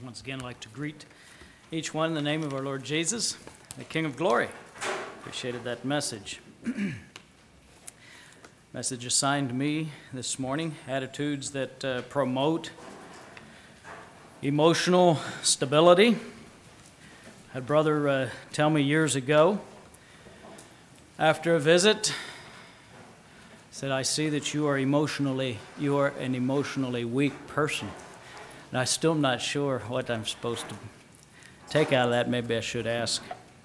Once again, I'd like to greet each one in the name of our Lord Jesus, the King of Glory. Appreciated that message. Message assigned to me this morning, attitudes that promote emotional stability. I had a brother tell me years ago, after a visit, said, I see that you are an emotionally weak person. And I still am not sure what I'm supposed to take out of that. Maybe I should ask.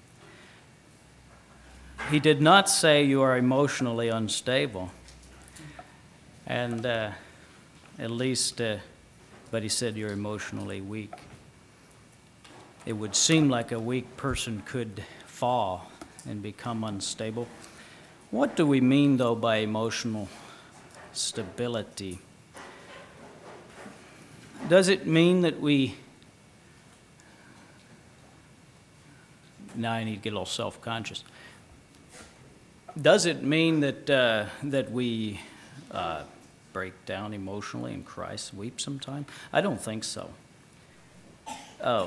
He did not say you are emotionally unstable. And at least, but he said you're emotionally weak. It would seem like a weak person could fall and become unstable. What do we mean, though, by emotional stability? Does it mean that now I need to get a little self-conscious. Does it mean that we break down emotionally and cry, weep sometime? I don't think so. I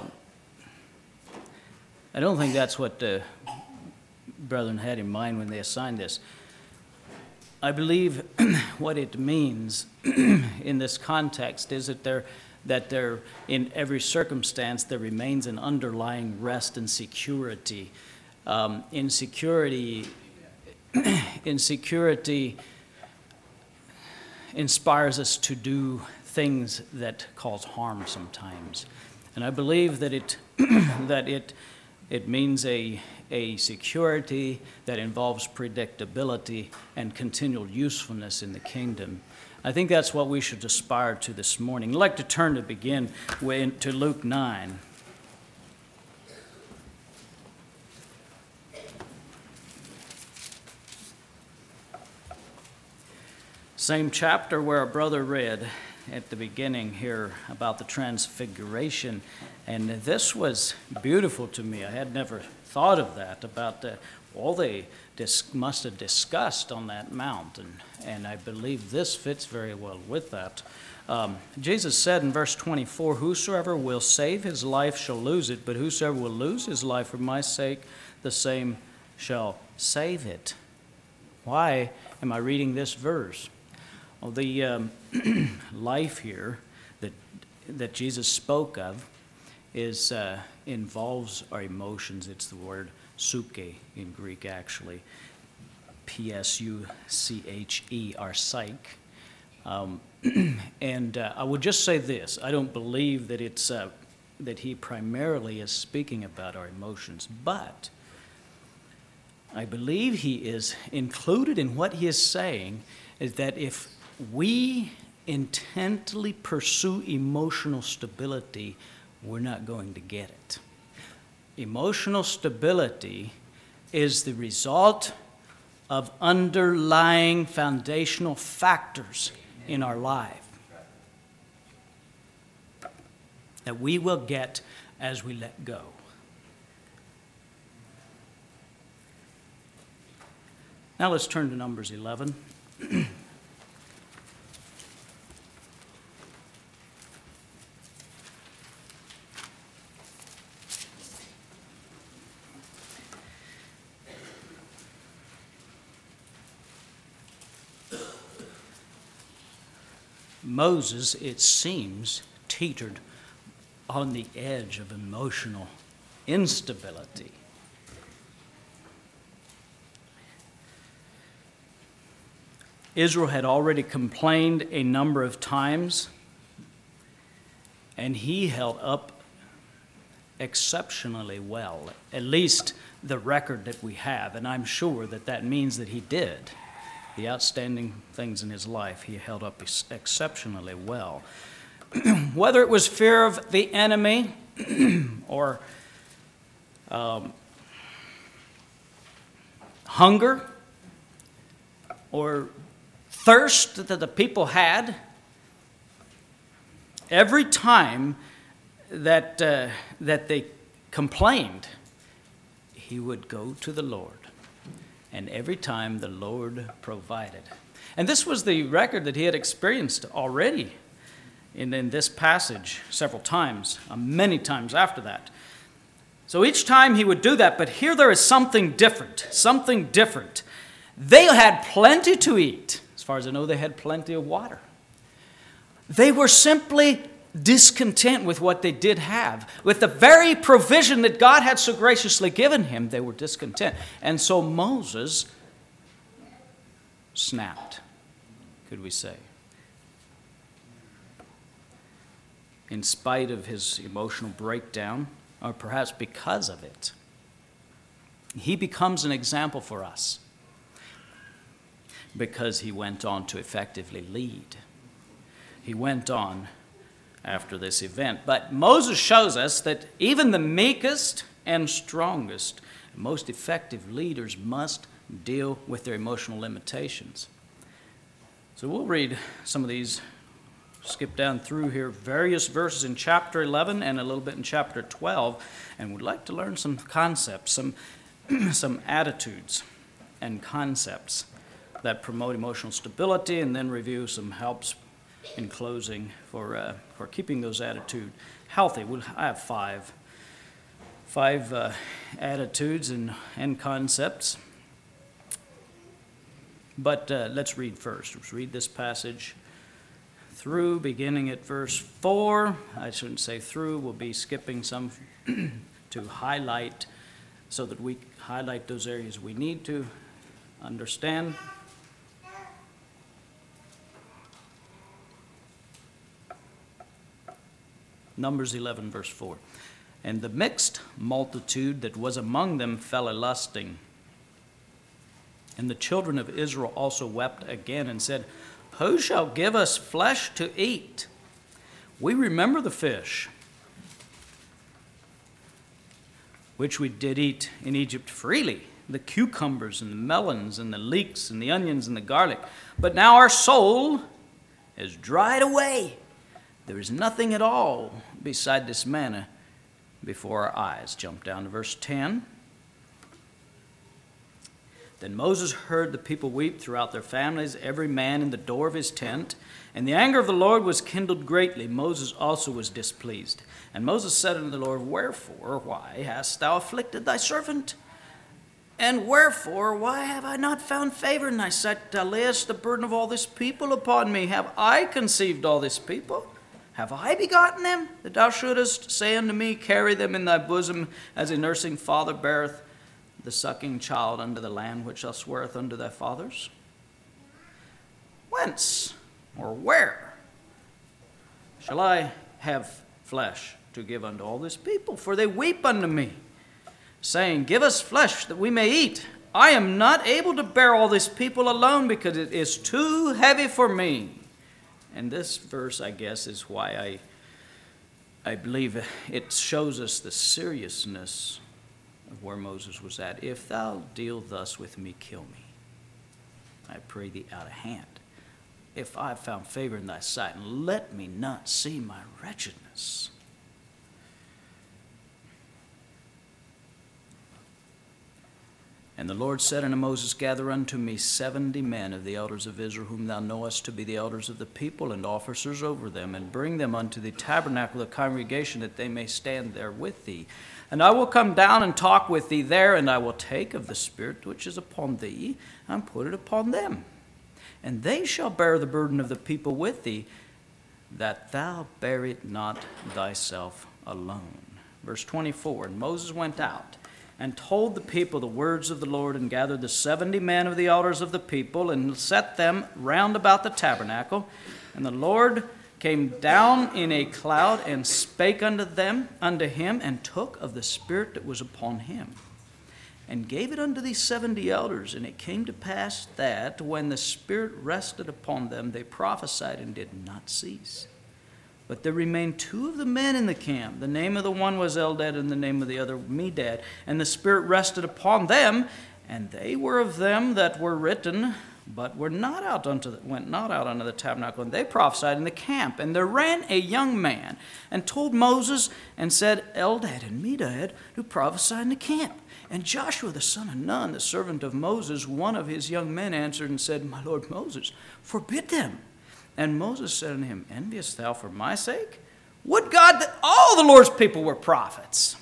don't think that's what the brethren had in mind when they assigned this. I believe what it means in this context is that there, in every circumstance, there remains an underlying rest and security. Insecurity inspires us to do things that cause harm sometimes, and I believe that it means a security that involves predictability and continual usefulness in the kingdom. I think that's what we should aspire to this morning. I'd like to turn to begin to Luke 9. Same chapter where our brother read at the beginning here about the transfiguration. And this was beautiful to me. I had never thought of that, about all they must have discussed on that mountain. And I believe this fits very well with that. Jesus said in verse 24, whosoever will save his life shall lose it, but whosoever will lose his life for my sake, the same shall save it. Why am I reading this verse? Well, the life here that Jesus spoke of involves our emotions. It's the word suke in Greek, actually. P-S-U-C-H-E, our psyche. And I would just say this. I don't believe that that he primarily is speaking about our emotions, but I believe he is included in what he is saying is that if we intently pursue emotional stability, we're not going to get it. Emotional stability is the result of underlying foundational factors in our life that we will get as we let go. Now let's turn to Numbers 11. Moses, it seems, teetered on the edge of emotional instability. Israel had already complained a number of times, and he held up exceptionally well, at least the record that we have, and I'm sure that means that he did. The outstanding things in his life, he held up exceptionally well. Whether it was fear of the enemy or hunger or thirst that the people had, every time that they complained, he would go to the Lord. And every time the Lord provided. And this was the record that he had experienced already in this passage several times, many times after that. So each time he would do that, but here there is something different, something different. They had plenty to eat. As far as I know, they had plenty of water. They were simply discontent with what they did have. With the very provision that God had so graciously given him, they were discontent. And so Moses snapped, could we say. In spite of his emotional breakdown, or perhaps because of it, he becomes an example for us because he went on to effectively lead. He went on after this event. But Moses shows us that even the meekest and strongest, most effective leaders must deal with their emotional limitations. So we'll read some of these, skip down through here, various verses in chapter 11 and a little bit in chapter 12, and we'd like to learn some concepts, some attitudes and concepts that promote emotional stability, and then review some helps in closing for keeping those attitudes healthy. I have five attitudes and concepts. But let's read first. Let's read this passage through, beginning at verse 4. I shouldn't say through. We'll be skipping some to highlight, so that we highlight those areas we need to understand. Numbers 11, verse 4. And the mixed multitude that was among them fell a-lusting. And the children of Israel also wept again and said, Who shall give us flesh to eat? We remember the fish, which we did eat in Egypt freely, the cucumbers and the melons and the leeks and the onions and the garlic. But now our soul is dried away. There is nothing at all beside this manna before our eyes. Jump down to verse 10. Then Moses heard the people weep throughout their families, every man in the door of his tent. And the anger of the Lord was kindled greatly. Moses also was displeased. And Moses said unto the Lord, Wherefore, why hast thou afflicted thy servant? And wherefore, why have I not found favor in thy sight? Thou layest the burden of all this people upon me. Have I conceived all this people? Have I begotten them, that thou shouldest say unto me, Carry them in thy bosom, as a nursing father beareth the sucking child unto the land which thou swearest unto thy fathers? Whence or where shall I have flesh to give unto all this people? For they weep unto me, saying, Give us flesh that we may eat. I am not able to bear all this people alone, because it is too heavy for me. And this verse, I guess, is why I believe it shows us the seriousness of where Moses was at. If thou deal thus with me, kill me. I pray thee out of hand. If I have found favor in thy sight, and let me not see my wretchedness. And the Lord said unto Moses, Gather unto me 70 men of the elders of Israel, whom thou knowest to be the elders of the people, and officers over them, and bring them unto the tabernacle of the congregation, that they may stand there with thee. And I will come down and talk with thee there, and I will take of the Spirit which is upon thee, and put it upon them. And they shall bear the burden of the people with thee, that thou bear it not thyself alone. Verse 24, And Moses went out, and told the people the words of the Lord, and gathered the 70 men of the elders of the people, and set them round about the tabernacle. And the Lord came down in a cloud, and spake unto him, and took of the Spirit that was upon him, and gave it unto these 70 elders. And it came to pass that, when the Spirit rested upon them, they prophesied and did not cease. But there remained 2 of the men in the camp. The name of the one was Eldad, and the name of the other Medad. And the Spirit rested upon them, and they were of them that were written, but went not out unto the tabernacle. And they prophesied in the camp. And there ran a young man, and told Moses, and said, Eldad and Medad do prophesy in the camp. And Joshua the son of Nun, the servant of Moses, one of his young men, answered and said, My lord Moses, forbid them. And Moses said unto him, Enviest thou for my sake? Would God that all the Lord's people were prophets,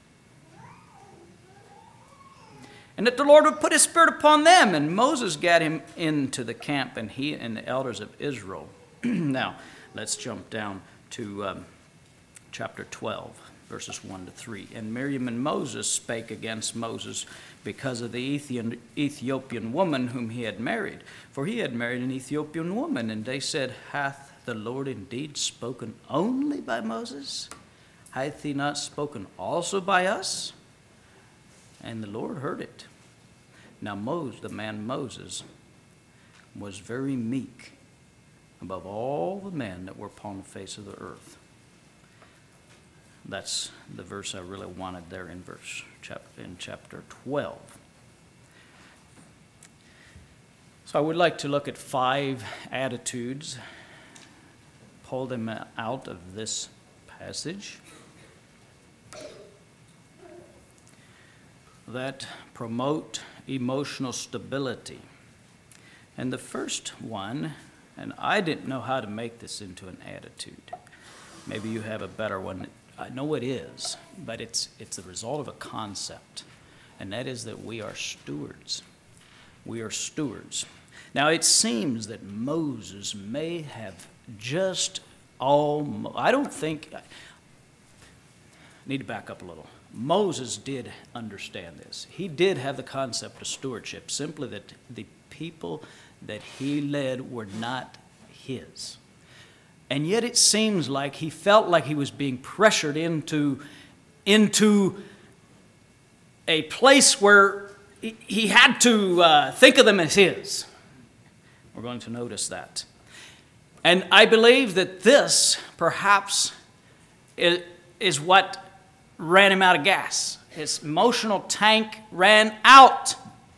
and that the Lord would put his spirit upon them. And Moses gat him into the camp, and he and the elders of Israel. Now, let's jump down to chapter 12, verses 1 to 3. And Miriam and Moses spake against Moses because of the Ethiopian woman whom he had married. For he had married an Ethiopian woman. And they said, Hath the Lord indeed spoken only by Moses? Hath he not spoken also by us? And the Lord heard it. Now the man Moses was very meek above all the men that were upon the face of the earth. That's the verse I really wanted there in chapter 12. So I would like to look at 5 attitudes, pull them out of this passage, that promote emotional stability. And the first one, and I didn't know how to make this into an attitude. Maybe you have a better one. I know it is, but it's the result of a concept, and that is that we are stewards. We are stewards. Now, it seems that Moses may have I don't think, I need to back up a little. Moses did understand this. He did have the concept of stewardship, simply that the people that he led were not his. And yet it seems like he felt like he was being pressured into a place where he had to think of them as his. We're going to notice that. And I believe that this, perhaps, is what ran him out of gas. His emotional tank ran out.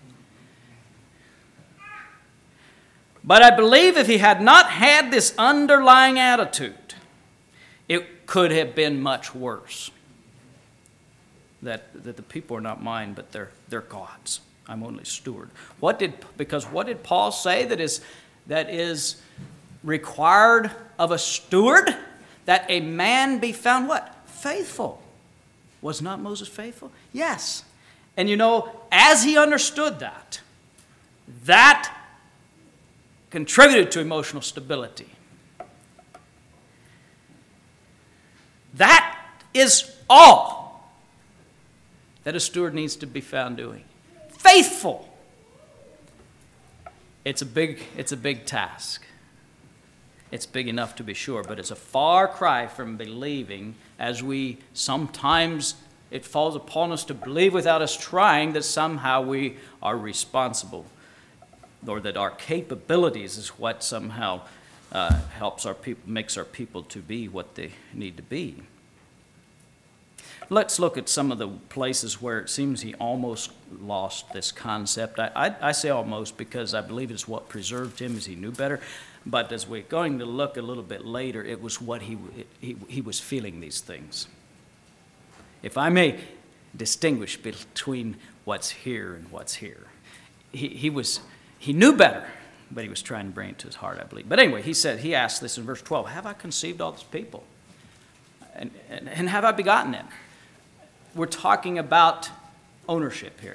But I believe if he had not had this underlying attitude, it could have been much worse. That the people are not mine, but they're God's. I'm only steward. Because what did Paul say that is required of a steward? That a man be found what? Faithful. Was not Moses faithful? Yes. And as he understood that contributed to emotional stability. That is all that a steward needs to be found doing. Faithful. It's a big task. It's big enough to be sure, but it's a far cry from believing, as we sometimes it falls upon us to believe without us trying, that somehow we are responsible, or that our capabilities is what somehow helps our people, makes our people to be what they need to be. Let's look at some of the places where it seems he almost lost this concept. I say almost because I believe it's what preserved him as he knew better. But as we're going to look a little bit later, it was what he was feeling these things. If I may distinguish between what's here and what's here. He knew better, but he was trying to bring it to his heart, I believe. But anyway, he asked this in verse 12, have I conceived all this people? And have I begotten them? We're talking about ownership here.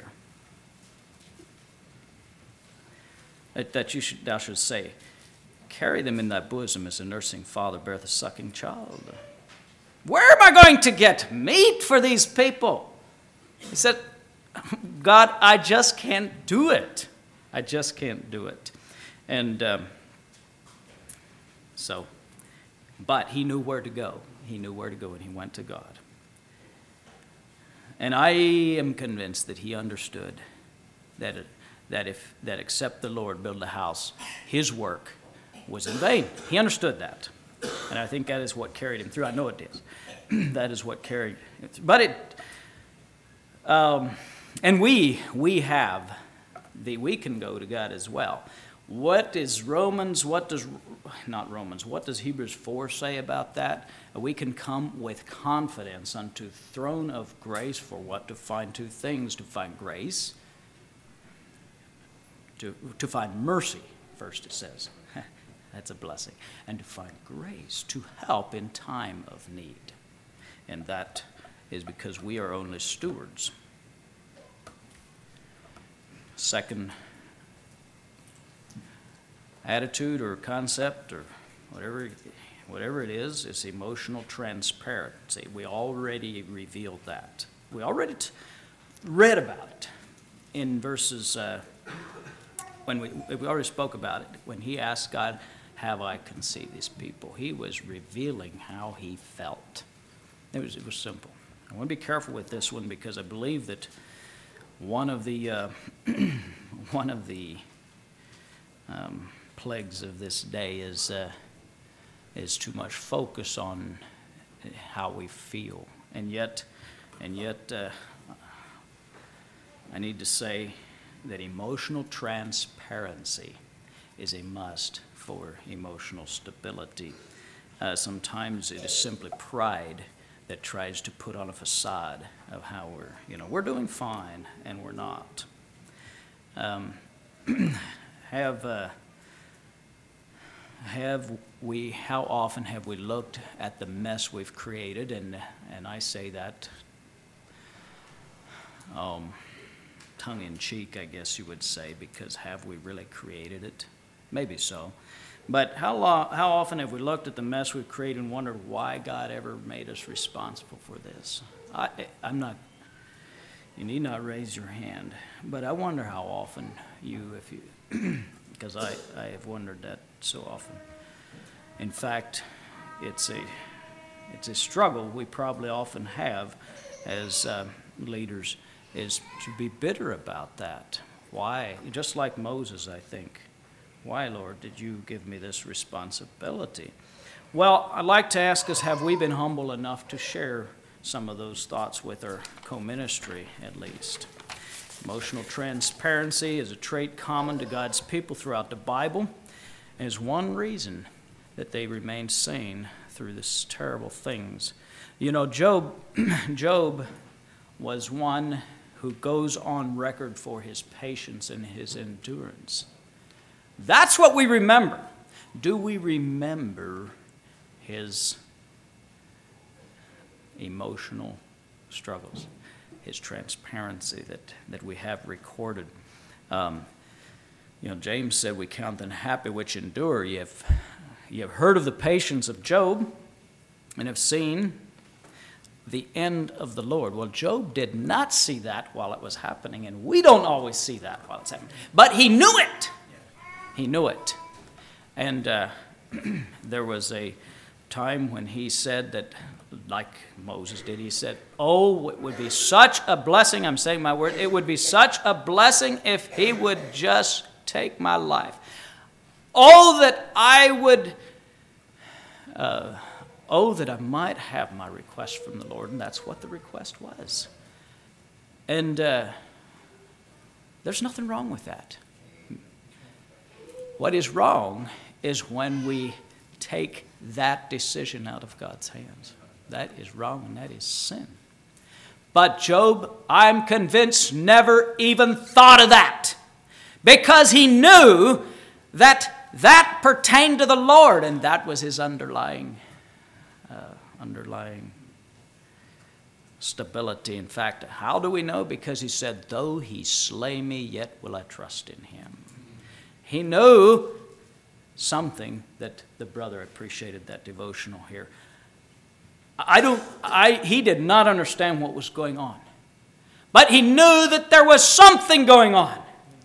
That thou should say, carry them in thy bosom as a nursing father beareth a sucking child. Where am I going to get meat for these people? He said, God, I just can't do it. I just can't do it. And but he knew where to go. He knew where to go, and he went to God. And I am convinced that he understood that except the Lord build a house, his work was in vain. He understood that. And I think that is what carried him through. I know it is. That is what carried him through. But and we can go to God as well. What does Hebrews 4 say about that? We can come with confidence unto the throne of grace for what? To find two things: to find grace, to find mercy, first it says. That's a blessing. And to find grace to help in time of need. And that is because we are only stewards. Second attitude or concept or whatever it is emotional transparency. We already revealed that. We already read about it in verses, when we already spoke about it. When he asked God, have I conceived these people? He was revealing how he felt. It was simple. I want to be careful with this one because I believe that one of the plagues of this day is too much focus on how we feel, and yet I need to say that emotional transparency is a must for emotional stability. Sometimes it is simply pride that tries to put on a facade of how we're doing fine and we're not. How often have we looked at the mess we've created, and I say that tongue in cheek, I guess you would say, because have we really created it? Maybe so. But how often have we looked at the mess we've created and wondered why God ever made us responsible for this? I'm not, you need not raise your hand, but I wonder how often because I have wondered that so often. In fact, it's a struggle we probably often have as leaders, is to be bitter about that. Why? Just like Moses, I think. Why, Lord, did you give me this responsibility? Well, I'd like to ask us, have we been humble enough to share some of those thoughts with our co-ministry, at least? Emotional transparency is a trait common to God's people throughout the Bible, and is one reason that they remain sane through these terrible things. You know, Job was one who goes on record for his patience and his endurance. That's what we remember. Do we remember his emotional struggles, his transparency that we have recorded? James said, we count them happy which endure. You have heard of the patience of Job and have seen the end of the Lord. Well, Job did not see that while it was happening, and we don't always see that while it's happening. But he knew it. He knew it. And there was a time when he said that, like Moses did, he said, oh, it would be such a blessing, I'm saying my word, it would be such a blessing if he would just take my life. Oh, that I would, that I might have my request from the Lord. And that's what the request was. And there's nothing wrong with that. What is wrong is when we take that decision out of God's hands. That is wrong, and that is sin. But Job, I'm convinced, never even thought of that, because he knew that pertained to the Lord, and that was his underlying stability. In fact, how do we know? Because he said, though he slay me, yet will I trust in him. He knew something that the brother appreciated that devotional here. He did not understand what was going on, but he knew that there was something going on.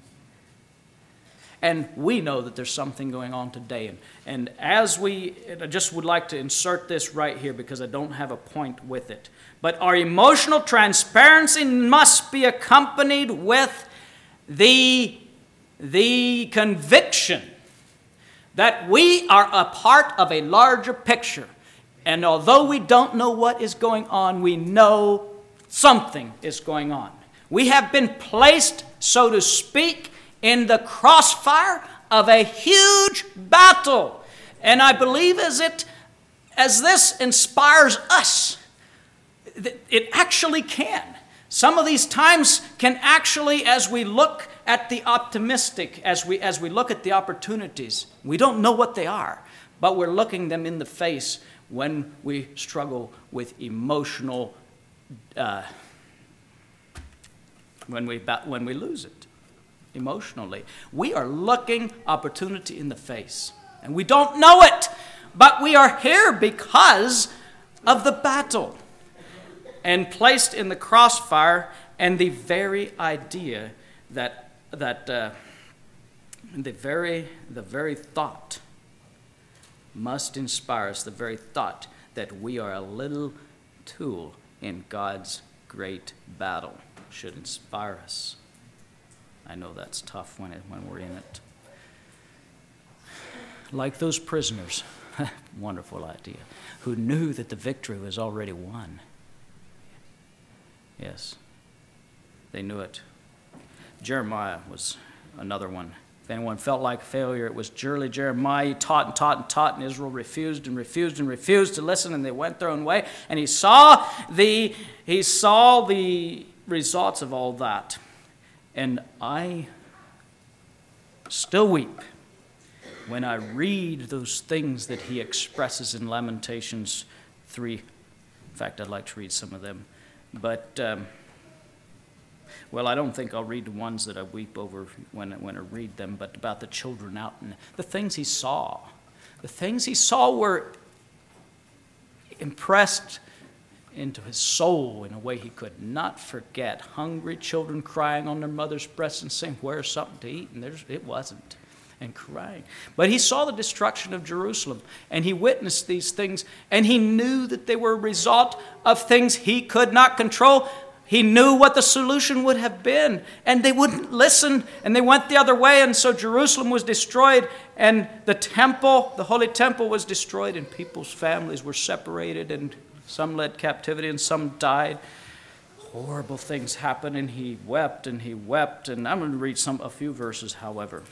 And we know that there's something going on today. And I just would like to insert this right here because I don't have a point with it. But our emotional transparency must be accompanied with the conviction that we are a part of a larger picture. And although we don't know what is going on, we know something is going on. We have been placed, so to speak, in the crossfire of a huge battle. And I believe as this inspires us, it actually can. Some of these times can actually, as we look at the optimistic, as we look at the opportunities, we don't know what they are, but we're looking them in the face when we struggle with emotional, when we lose it emotionally. We are looking opportunity in the face, and we don't know it, but we are here because of the battle and placed in the crossfire, and the very idea that the very thought must inspire us, the very thought that we are a little tool in God's great battle should inspire us. I know that's tough when we're in it. Like those prisoners, wonderful idea, who knew that the victory was already won. Yes, they knew it. Jeremiah was another one. If anyone felt like failure, it was surely Jeremiah. He taught and taught and taught, and Israel refused and refused and refused to listen, and they went their own way. And he saw the results of all that. And I still weep when I read those things that he expresses in Lamentations 3. In fact, I'd like to read some of them. But, I don't think I'll read the ones that I weep over when I read them, but about the children out and the things he saw. The things he saw were impressed into his soul in a way he could not forget. Hungry children crying on their mother's breasts and saying, "Where's something to eat?" And it wasn't. And crying. But he saw the destruction of Jerusalem, and he witnessed these things, and he knew that they were a result of things he could not control. He knew what the solution would have been, and they wouldn't listen, and they went the other way, and so Jerusalem was destroyed, and the temple, the holy temple, was destroyed, and people's families were separated, and some led captivity, and some died. Horrible things happened, and he wept, and he wept, and I'm going to read a few verses, however.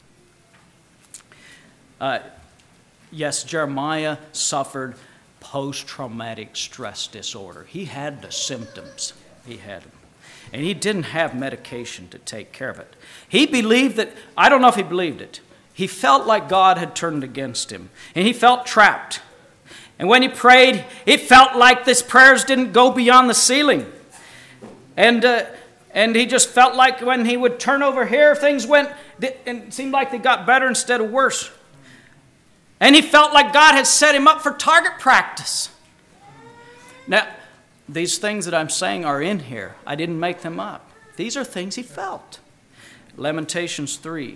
Yes, Jeremiah suffered post-traumatic stress disorder. He had the symptoms. He had them. And he didn't have medication to take care of it. He believed that, I don't know if he believed it. He felt like God had turned against him. And he felt trapped. And when he prayed, it felt like his prayers didn't go beyond the ceiling. And he just felt like when he would turn over here, things went, and it seemed like they got better instead of worse. And he felt like God had set him up for target practice. Now, these things that I'm saying are in here. I didn't make them up. These are things he felt. Lamentations 3.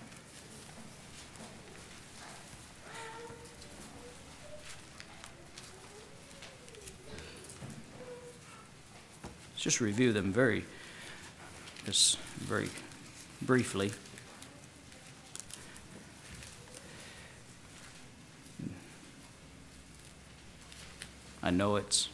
Let's just review them very briefly. I know it's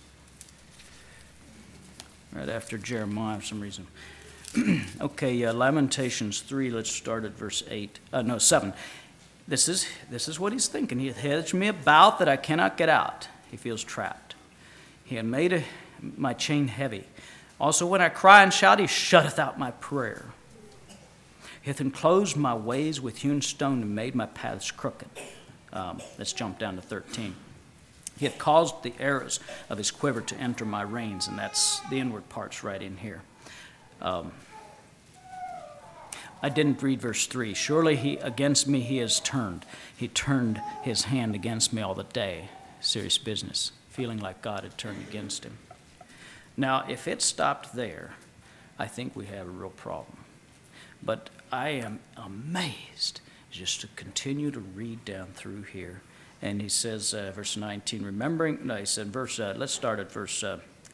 right after Jeremiah for some reason. Okay, Lamentations 3, let's start at verse 7. This is what he's thinking. He hedged me about that I cannot get out. He feels trapped. He had made my chain heavy. Also when I cry and shout, he shutteth out my prayer. He hath enclosed my ways with hewn stone and made my paths crooked. Let's jump down to 13. He hath caused the arrows of his quiver to enter my reins, and that's the inward parts right in here. I didn't read verse 3. Surely against me he has turned. He turned his hand against me all the day. Serious business, feeling like God had turned against him. Now, if it stopped there, I think we have a real problem. But I am amazed just to continue to read down through here. And he says, verse 19, let's start at verse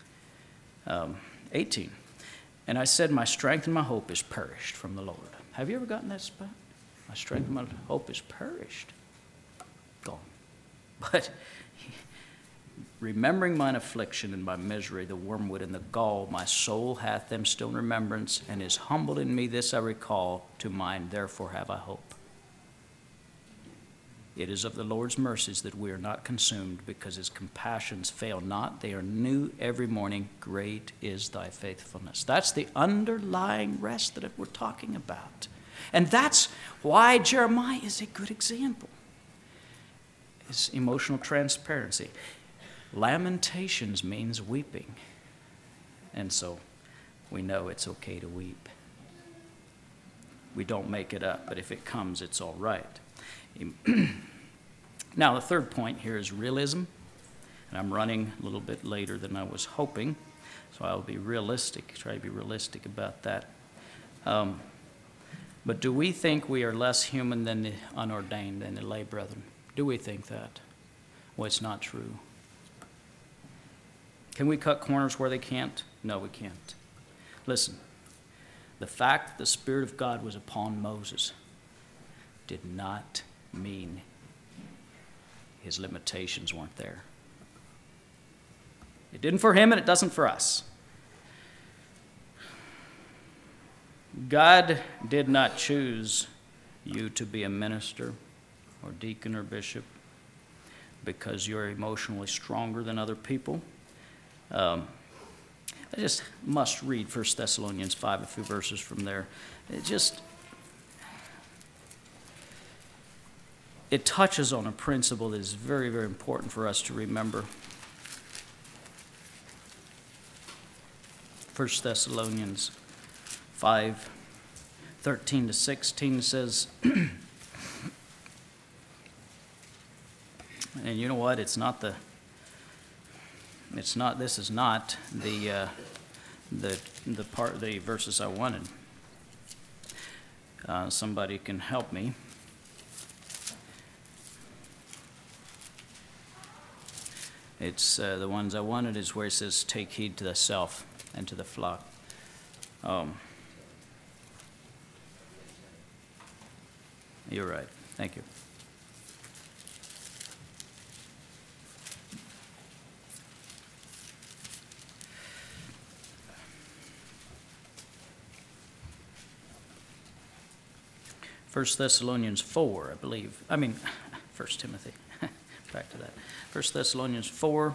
18. And I said, my strength and my hope is perished from the Lord. Have you ever gotten that spot? My strength and my hope is perished. Gone. But remembering mine affliction and my misery, the wormwood and the gall, my soul hath them still in remembrance, and is humbled in me, this I recall to mind, therefore have I hope. It is of the Lord's mercies that we are not consumed, because his compassions fail not. They are new every morning. Great is thy faithfulness. That's the underlying rest that we're talking about. And that's why Jeremiah is a good example. It's emotional transparency. Lamentations means weeping. And so we know it's okay to weep. We don't make it up, but if it comes, it's all right. Now, the third point here is realism. And I'm running a little bit later than I was hoping, so I'll be realistic, try to be realistic about that. But do we think we are less human than the unordained, than the lay brethren? Do we think that? Well, it's not true. Can we cut corners where they can't? No, we can't. Listen, the fact that the Spirit of God was upon Moses did not mean his limitations weren't there. It didn't for him, and it doesn't for us. God did not choose you to be a minister or deacon or bishop because you're emotionally stronger than other people. I just must read 1 Thessalonians 5, a few verses from there. It touches on a principle that is very, very important for us to remember. 1 Thessalonians 5, 13 to 16 says, and you know what? This is not the verses I wanted. Somebody can help me. It's the ones I wanted is where it says, take heed to thyself and to the flock. You're right. Thank you. First Thessalonians 4, I believe. 1 Timothy. Back to that. 1 Thessalonians 4,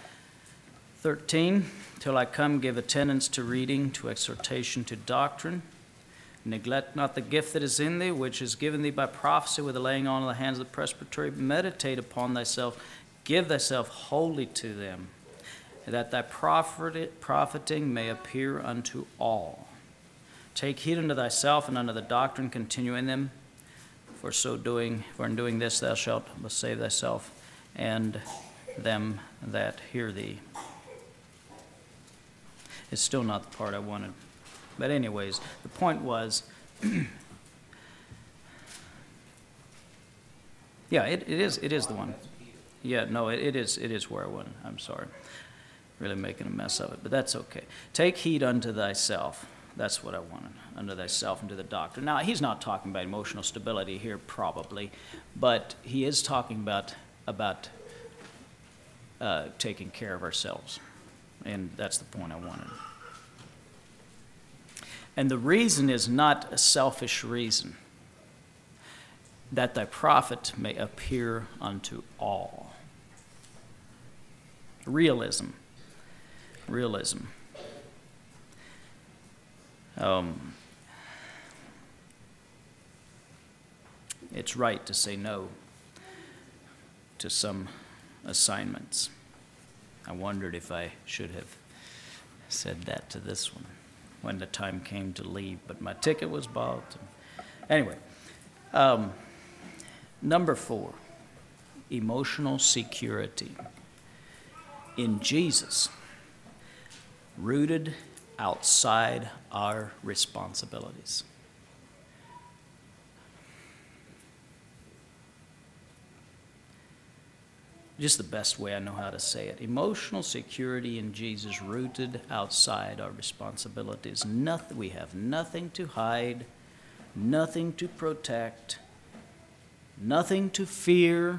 13. Till I come, give attendance to reading, to exhortation, to doctrine. Neglect not the gift that is in thee, which is given thee by prophecy with the laying on of the hands of the presbytery. Meditate upon thyself. Give thyself wholly to them, that thy profiting may appear unto all. Take heed unto thyself and unto the doctrine, continue in them. For in doing this thou shalt save thyself and them that hear thee. It's still not the part I wanted. But anyways, the point was, yeah, it is the one. Yeah, no, it is where I wanted. I'm sorry. Really making a mess of it, but that's okay. Take heed unto thyself. That's what I wanted, unto thyself and to the doctrine. Now, he's not talking about emotional stability here, probably, but he is talking about taking care of ourselves, and that's the point I wanted. And the reason is not a selfish reason, that thy profit may appear unto all. Realism. It's right to say no to some assignments. I wondered if I should have said that to this one when the time came to leave, but my ticket was bought. Anyway, number 4, emotional security in Jesus, rooted outside our responsibilities. Just the best way I know how to say it. Emotional security in Jesus, rooted outside our responsibilities. We have nothing to hide, nothing to protect, nothing to fear.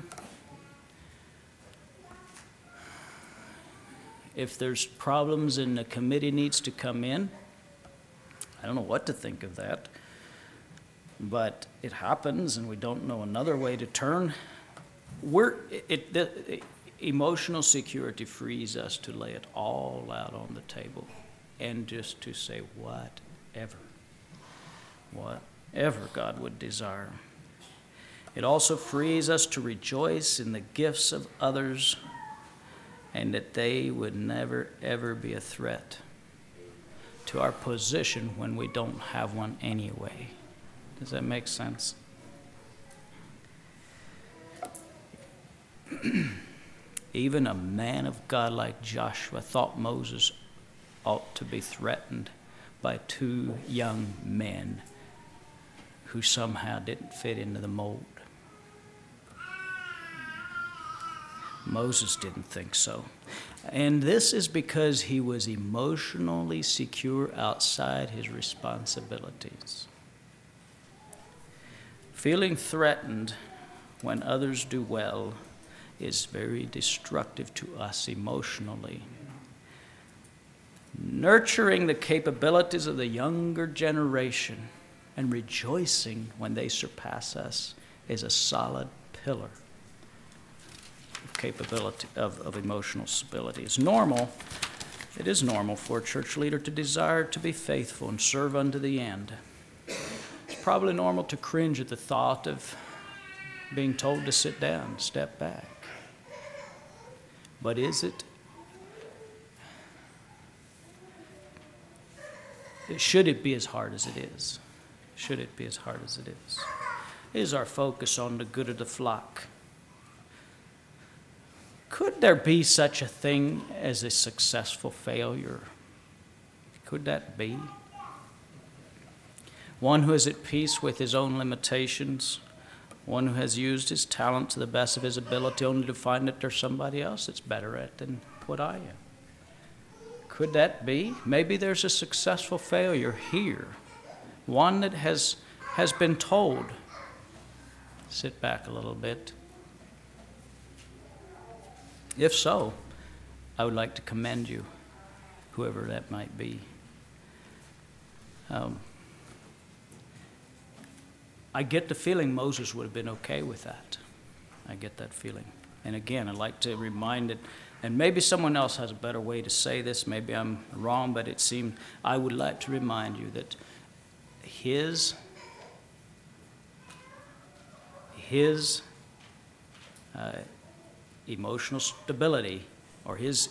If there's problems and the committee needs to come in, I don't know what to think of that, but it happens and we don't know another way to turn. Emotional security frees us to lay it all out on the table and just to say whatever God would desire. It also frees us to rejoice in the gifts of others and that they would never, ever be a threat to our position when we don't have one anyway. Does that make sense? Even a man of God like Joshua thought Moses ought to be threatened by two young men who somehow didn't fit into the mold. Moses didn't think so. And this is because he was emotionally secure outside his responsibilities. Feeling threatened when others do well is very destructive to us emotionally. Nurturing the capabilities of the younger generation and rejoicing when they surpass us is a solid pillar of capability of emotional stability. It is normal for a church leader to desire to be faithful and serve unto the end. It's probably normal to cringe at the thought of being told to sit down, step back. But is it? Should it be as hard as it is? Should it be as hard as it is? Is our focus on the good of the flock? Could there be such a thing as a successful failure? Could that be? One who is at peace with his own limitations, one who has used his talent to the best of his ability only to find that there's somebody else that's better at than what I am. Could that be? Maybe there's a successful failure here, one that has been told, sit back a little bit. If so, I would like to commend you, whoever that might be. I get the feeling Moses would have been okay with that. I get that feeling. And again, I'd like to remind it, and maybe someone else has a better way to say this, maybe I'm wrong, but it seemed I would like to remind you that his emotional stability or his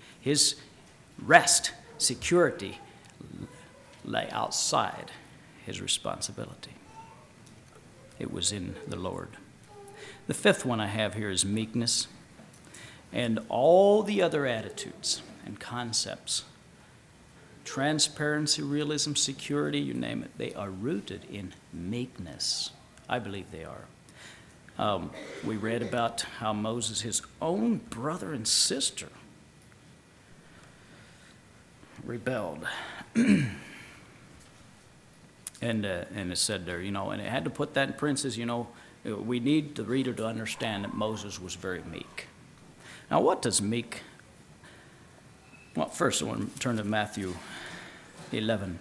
rest, security lay outside his responsibility. It was in the Lord. The fifth one I have here is meekness. And all the other attitudes and concepts, transparency, realism, security, you name it, they are rooted in meekness. I believe they are. We read about how Moses, his own brother and sister, rebelled. And it said there, and it had to put that in parentheses, we need the reader to understand that Moses was very meek. Now, what does meek? Well, first I want to turn to Matthew 11.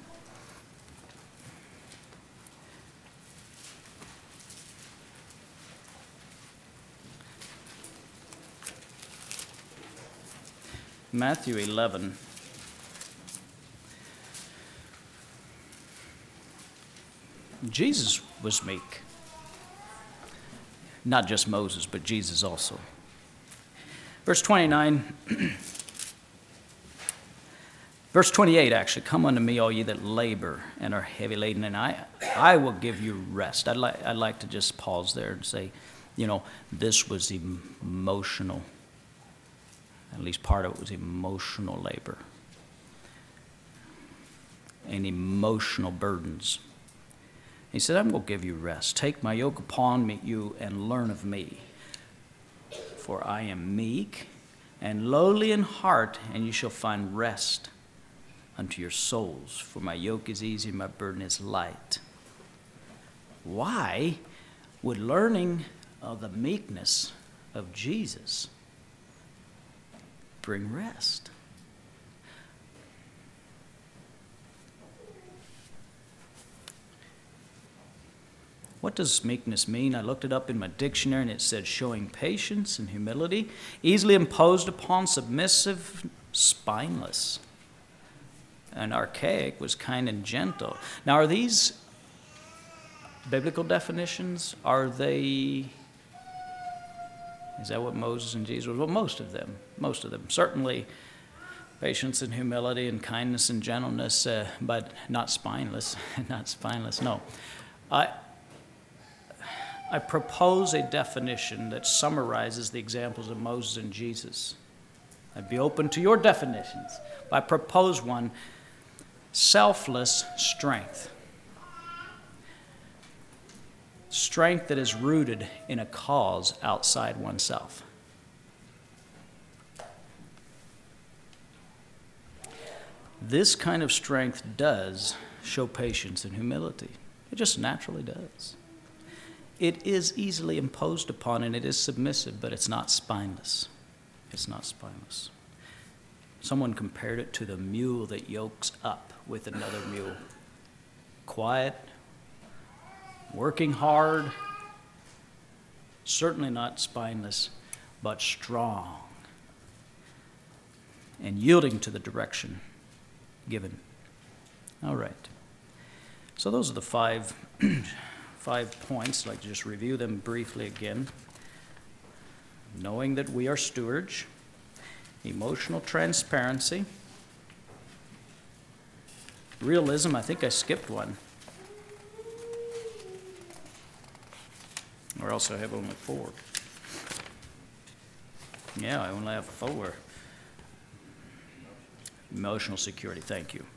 Matthew 11. Jesus was meek. Not just Moses, but Jesus also. Verse 29, verse 28 actually, come unto me, all ye that labor and are heavy laden, and I will give you rest. I'd like to just pause there and say, this was emotional. At least part of it was emotional labor and emotional burdens. He said, I'm going to give you rest. Take my yoke upon you and learn of me. For I am meek and lowly in heart, and you shall find rest unto your souls. For my yoke is easy, my burden is light. Why would learning of the meekness of Jesus bring rest? What does meekness mean? I looked it up in my dictionary, and it said showing patience and humility, easily imposed upon, submissive, spineless. And archaic was kind and gentle. Now, are these biblical definitions? Is that what Moses and Jesus were? Well, most of them. Certainly patience and humility and kindness and gentleness, but not spineless. Not spineless, no. I propose a definition that summarizes the examples of Moses and Jesus. I'd be open to your definitions. But I propose one: selfless strength. Strength that is rooted in a cause outside oneself. This kind of strength does show patience and humility. It just naturally does. It is easily imposed upon, and it is submissive, but it's not spineless. It's not spineless. Someone compared it to the mule that yokes up with another mule. Quiet, working hard, certainly not spineless, but strong, and yielding to the direction given. All right. So those are the five points. I'd like to just review them briefly again. Knowing that we are stewards, emotional transparency, realism. I think I skipped one. Or else I have only 4. Yeah, I only have 4. Emotional security, thank you.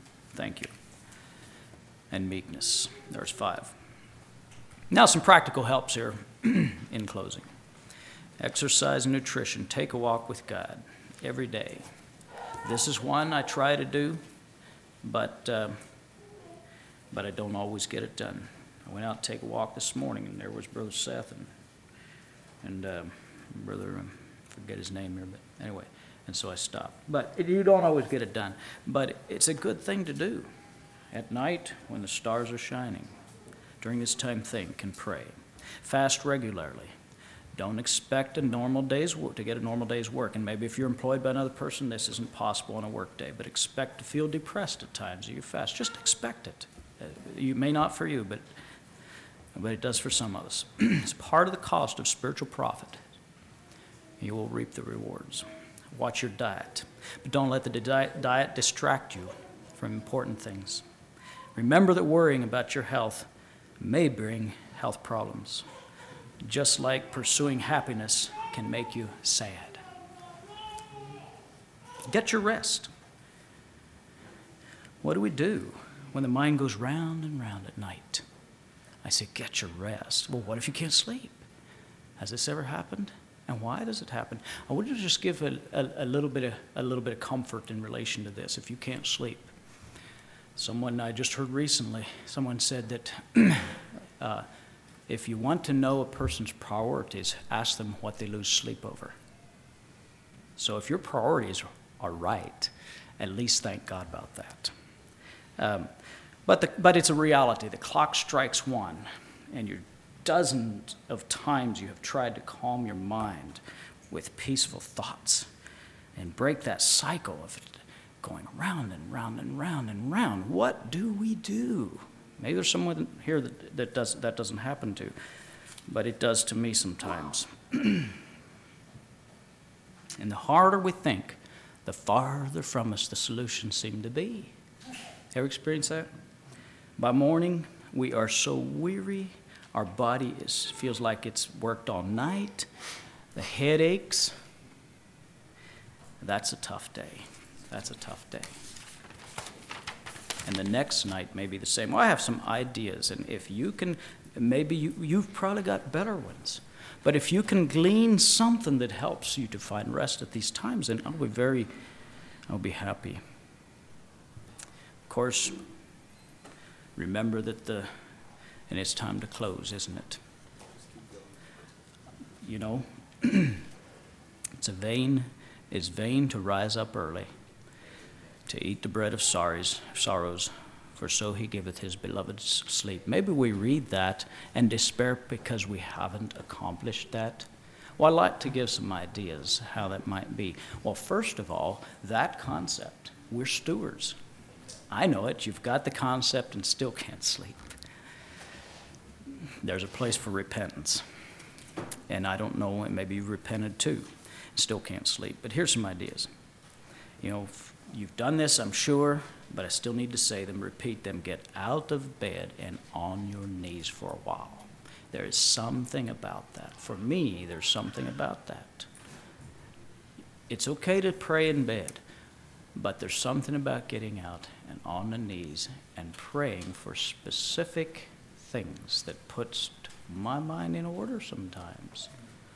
And meekness, there's 5. Now some practical helps here in closing. Exercise and nutrition, take a walk with God every day. This is one I try to do, but I don't always get it done. I went out to take a walk this morning, and there was Brother Seth and Brother, forget his name here, but anyway, and so I stopped. But you don't always get it done, but it's a good thing to do. At night, when the stars are shining, during this time, think and pray. Fast regularly. Don't expect to get a normal day's work, and maybe if you're employed by another person, this isn't possible on a work day, but expect to feel depressed at times as you fast. Just expect it. You may not for you, but it does for some of us. It's part of the cost of spiritual profit. You will reap the rewards. Watch your diet, but don't let the diet distract you from important things. Remember that worrying about your health may bring health problems, just like pursuing happiness can make you sad. Get your rest. What do we do when the mind goes round and round at night? I say, get your rest. Well, what if you can't sleep? Has this ever happened? And why does it happen? I want to just give a little bit of comfort in relation to this. If you can't sleep, someone I just heard recently, someone said that if you want to know a person's priorities, ask them what they lose sleep over. So if your priorities are right, at least thank God about that. But it's a reality. The clock strikes 1, and you're dozens of times you have tried to calm your mind with peaceful thoughts and break that cycle of it going round and round and round and round. What do we do? Maybe there's someone here that doesn't happen to, but it does to me sometimes. And the harder we think, the farther from us the solutions seem to be. Ever experienced that? By morning, we are so weary. Our body feels like it's worked all night. The head aches. That's a tough day. That's a tough day. And the next night may be the same. Well, I have some ideas, and if you can, maybe you've probably got better ones. But if you can glean something that helps you to find rest at these times, then I'll be happy. Of course, remember that and it's time to close, isn't it? You know, it's vain to rise up early, to eat the bread of sorrows, for so he giveth his beloved sleep. Maybe we read that and despair because we haven't accomplished that. Well, I'd like to give some ideas how that might be. Well, first of all, that concept, we're stewards. I know it. You've got the concept and still can't sleep. There's a place for repentance. And I don't know, maybe you've repented too, still can't sleep. But here's some ideas. You know, you've done this, I'm sure, but I still need to say them, repeat them. Get out of bed and on your knees for a while. There is something about that. For me, there's something about that. It's okay to pray in bed, but there's something about getting out and on the knees and praying for specific things that puts my mind in order sometimes.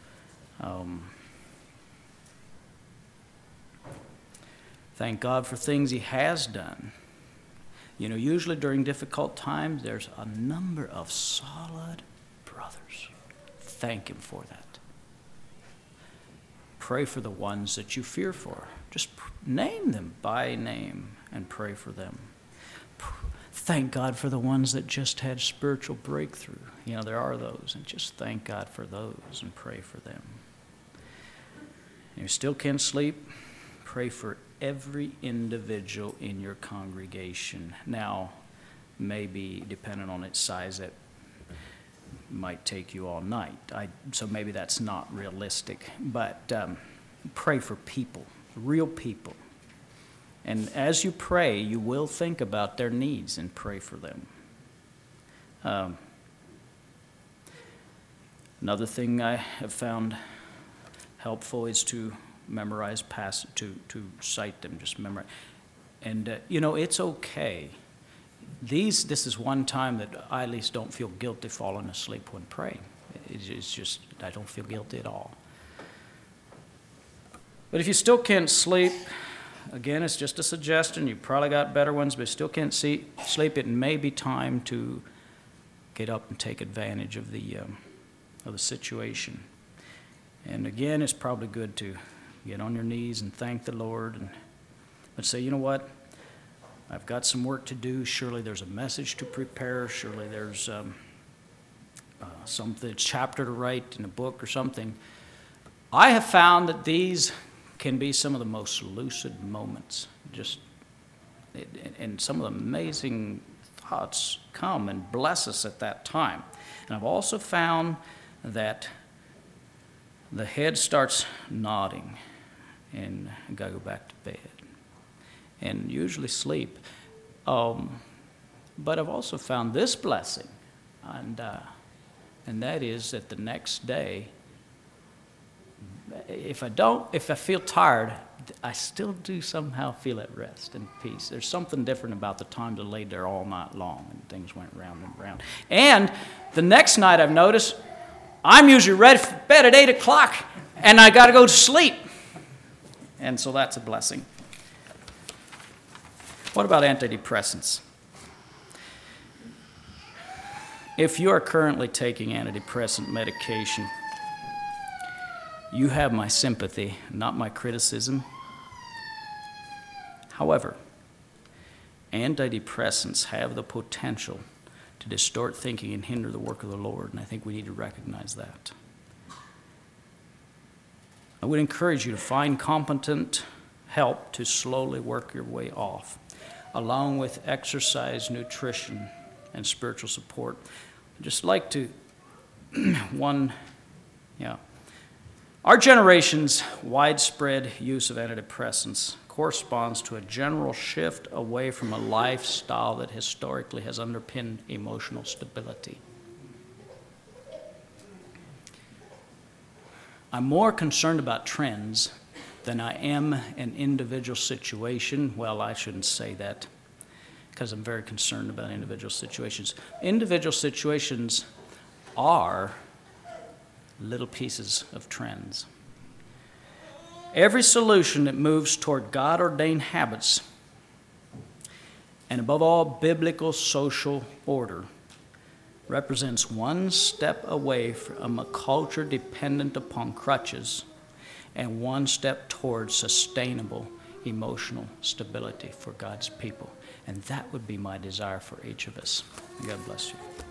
Thank God for things he has done. You know, usually during difficult times, there's a number of solid brothers. Thank him for that. Pray for the ones that you fear for. Just name them by name and pray for them. Thank God for the ones that just had spiritual breakthrough. You know, there are those, and just thank God for those and pray for them. If you still can't sleep, pray for every individual in your congregation. Now, maybe depending on its size, that might take you all night. So maybe that's not realistic. But pray for people, real people. And as you pray, you will think about their needs and pray for them. Another thing I have found helpful is to memorize to cite them, just memorize. And, you know, it's okay. This is one time that I at least don't feel guilty falling asleep when praying. It's just, I don't feel guilty at all. But if you still can't sleep, again, it's just a suggestion. You've probably got better ones, but still can't sleep. It may be time to get up and take advantage of the situation. And again, it's probably good to get on your knees and thank the Lord, but say, you know what? I've got some work to do. Surely there's a message to prepare. Surely there's something, chapter to write in a book or something. I have found that these can be some of the most lucid moments. And some of the amazing thoughts come and bless us at that time. And I've also found that the head starts nodding, and I gotta go back to bed, and usually sleep. But I've also found this blessing, and that is that the next day, if I feel tired, I still do somehow feel at rest and peace. There's something different about the time to lay there all night long, and things went round and round. And the next night, I've noticed, I'm usually ready for bed at 8 o'clock, and I got to go to sleep. And so that's a blessing. What about antidepressants? If you are currently taking antidepressant medication, you have my sympathy, not my criticism. However, antidepressants have the potential to distort thinking and hinder the work of the Lord, and I think we need to recognize that. I would encourage you to find competent help to slowly work your way off, along with exercise, nutrition, and spiritual support. I'd just like to, Our generation's widespread use of antidepressants corresponds to a general shift away from a lifestyle that historically has underpinned emotional stability. I'm more concerned about trends than I am an individual situation. Well, I shouldn't say that, because I'm very concerned about individual situations. Individual situations are little pieces of trends. Every solution that moves toward God-ordained habits, and above all, biblical social order, represents one step away from a culture dependent upon crutches and one step towards sustainable emotional stability for God's people. And that would be my desire for each of us. God bless you.